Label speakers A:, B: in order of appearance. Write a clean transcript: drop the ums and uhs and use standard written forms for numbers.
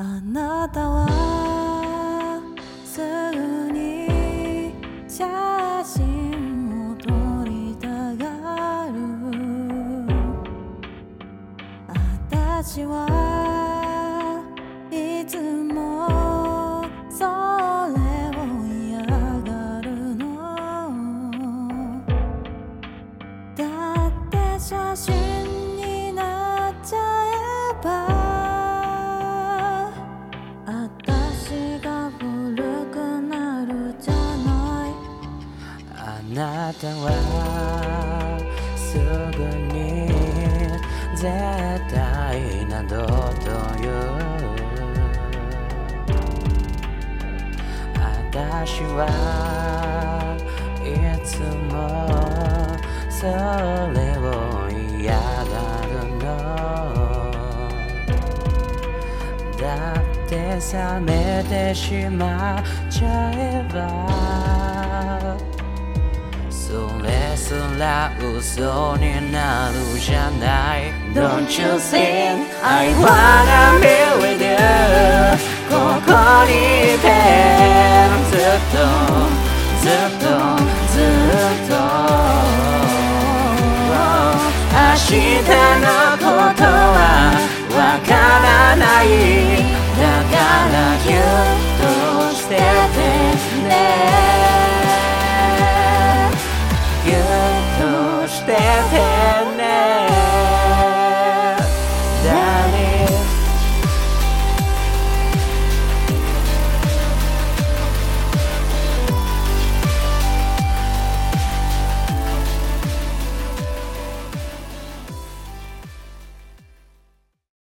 A: あなたはすぐに写真を撮りたがる。私はいつもそれを嫌がるの。だって写真になっちゃえば私が古くなるじゃない。
B: あなたはすぐに絶対などと言う。私はいつもそれを嫌がるの。だって冷めてしまっちゃえばそれすら嘘になるじゃない。 Don't you think I wanna be with you ここにいてずっとずっとずっと明日のことは